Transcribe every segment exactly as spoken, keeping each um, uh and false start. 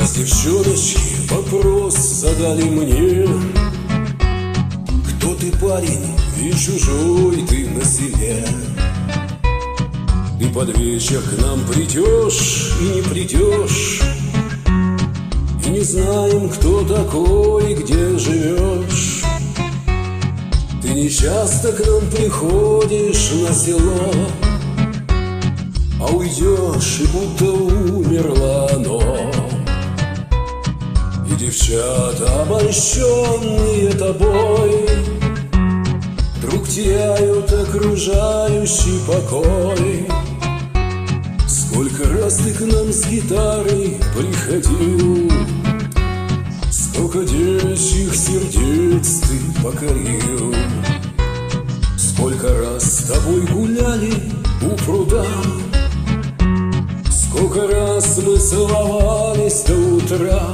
Девчоночки вопрос задали мне: кто ты, парень, и чужой ты на селе? Ты под вечер к нам придешь и не придешь, и не знаем, кто такой, где живешь. Ты не часто к нам приходишь на село, а уйдешь, и будто умерло оно. И девчата, обольщенные тобой, вдруг теряют окружающий покой. Сколько раз ты к нам с гитарой приходил, сколько девичьих сердец ты покорил. Сколько раз с тобой гуляли у пруда, сколько раз мы целовались до утра.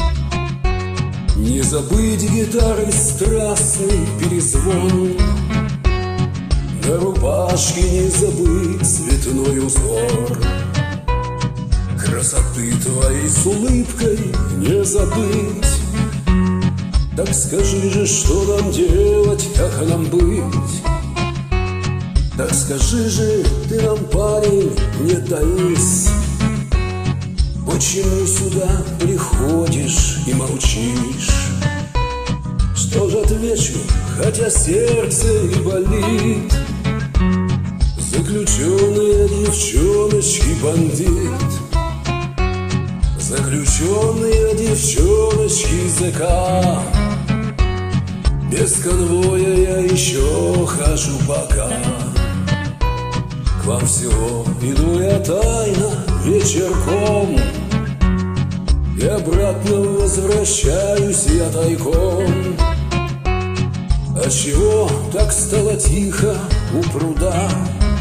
Не забыть гитары страстный перезвон, на рубашке не забыть цветной узор. Красоты твоей с улыбкой не забыть. Так скажи же, что нам делать, как нам быть? Так скажи же, ты нам, парень, не таись, почему сюда приходишь и молчишь? Что же отвечу, хотя сердце и болит? Заключенные девчоночки бандит, заключенные девчоночки ЗК. Без конвоя я еще хожу пока. К вам всего иду я тайно вечерком, и обратно возвращаюсь я тайком. Отчего так стало тихо у пруда?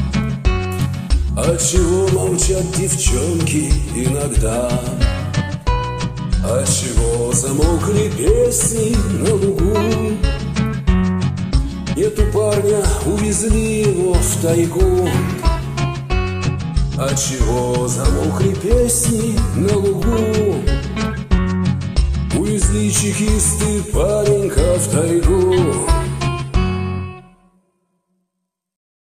Отчего молчат девчонки иногда? Отчего замолкли песни на лугу? Нету парня, увезли его в тайгу. Отчего замолкли песни на лугу? Увезли чекисты паренька в тайгу.